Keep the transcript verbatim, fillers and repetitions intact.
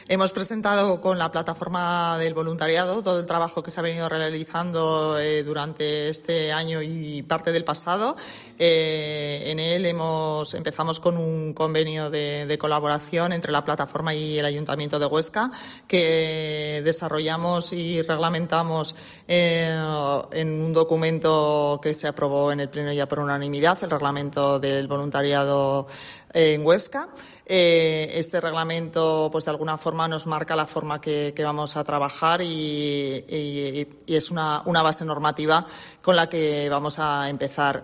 Hemos presentado con la plataforma del voluntariado todo el trabajo que se ha venido realizando eh, durante este año y parte del pasado. Eh, en él hemos empezamos con un convenio de, de colaboración entre la plataforma y el Ayuntamiento de Huesca, que desarrollamos y reglamentamos eh, en un documento que se aprobó en el Pleno ya por unanimidad, el reglamento del voluntariado en Huesca. Eh, este reglamento, pues de alguna forma, nos marca la forma que, que vamos a trabajar y, y, y es una, una base normativa con la que vamos a empezar.